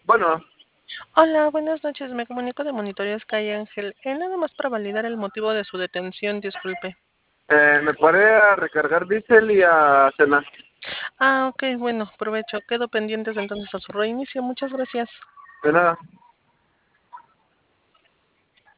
Bueno, Hola, buenas noches. Me comunico de Monitoreos Calle Ángel. Nada más para validar el motivo de su detención, disculpe. me paré a recargar diésel y a cenar. Ah, ok, bueno, provecho. Quedo pendientes entonces a su reinicio. Muchas gracias. De nada.